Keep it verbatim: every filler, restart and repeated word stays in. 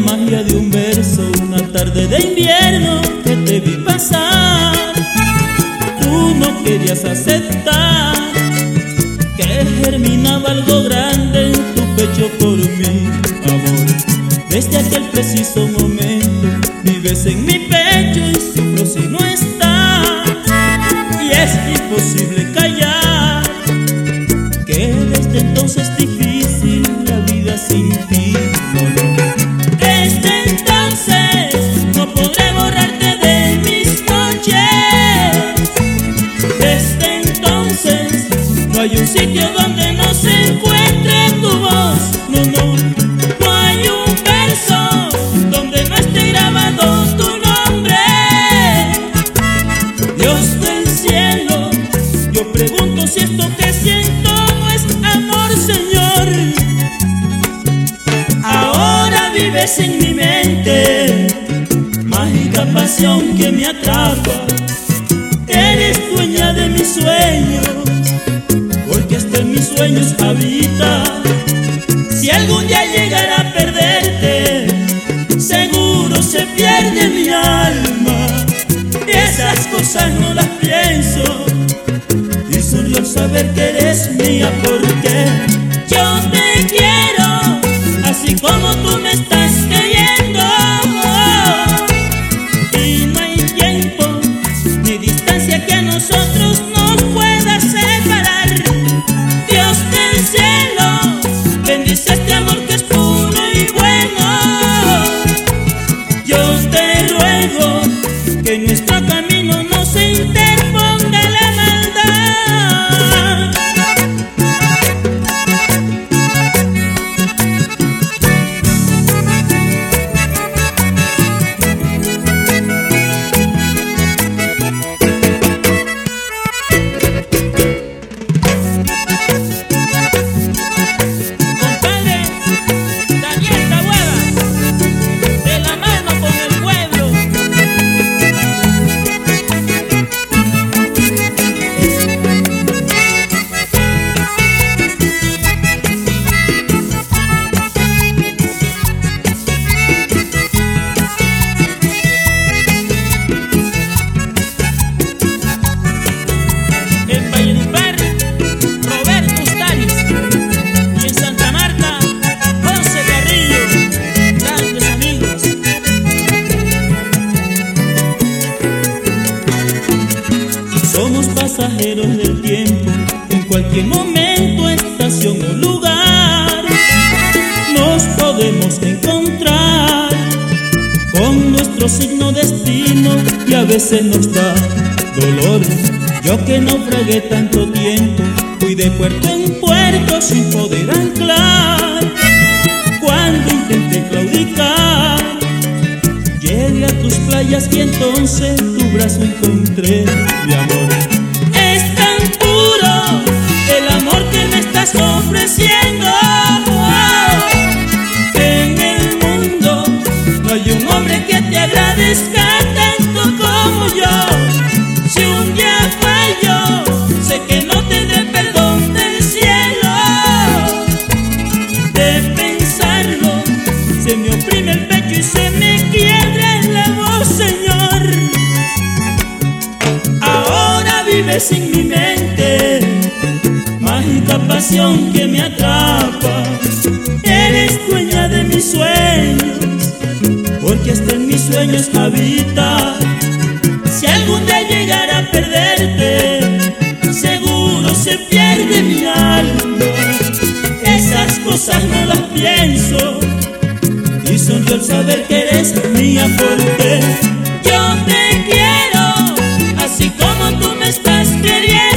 magia de un verso, una tarde de invierno que te vi pasar. Tú no querías aceptar que germinaba algo grande en tu pecho por mi amor. Desde aquel preciso momento vives en mi pecho y sufro si no estás. Y es imposible callar que desde entonces es difícil la vida sin ti, no, no. Desde entonces no podré borrarte de mis noches. Desde entonces no hay un sitio donde no se encuentre tu voz, no, no. No hay un verso donde no esté grabado tu nombre. Dios del cielo, yo pregunto si esto que siento no es amor, Señor. Ahora vives en mi mente, mágica pasión que me atrapa. Eres dueña de mis sueños, porque hasta en mis sueños habita. Si algún día llegara a perderte, seguro se pierde mi alma. Esas cosas no las pienso, y solo al saber que eres mía, porque yo te quiero así como tú me estás queriendo. Y no hay tiempo ni distancia que a nosotros nos pueda separar. Dios del cielo, bendice este amor que es puro y bueno. Yo te ruego que en nuestro camino no se interponga la maldad. Compadre Daniel Taboada, de la mano con el pueblo. En Valledupar, Roberto Ustaris, y en Santa Marta, José Carrillo, grandes amigos. Somos pasajeros del tiempo, en cualquier momento, estación o lugar nos podemos encontrar con nuestro signo destino, y a veces nos da dolor. Yo que naufragué tanto tiempo, fui de puerto en puerto sin poder anclar. Cuando intenté claudicar, llegué a tus playas y entonces tu brazo encontré, mi amor. Es tan puro el amor que me estás ofreciendo, que en el mundo no hay un hombre que te agradezca tanto como yo. Si un día fallo, sé que no tendré perdón del cielo. De pensarlo, se me oprime el pecho y se me quiebra la voz, Señor. Ahora vives en mi mente, mágica pasión que me atrapa. Eres dueña de mis sueños, porque hasta en mis sueños habita. Si algún día llegara a perderte, seguro se pierde mi alma. Esas cosas no las pienso, y solo al saber que eres mía, porque yo te quiero así como tú me estás queriendo.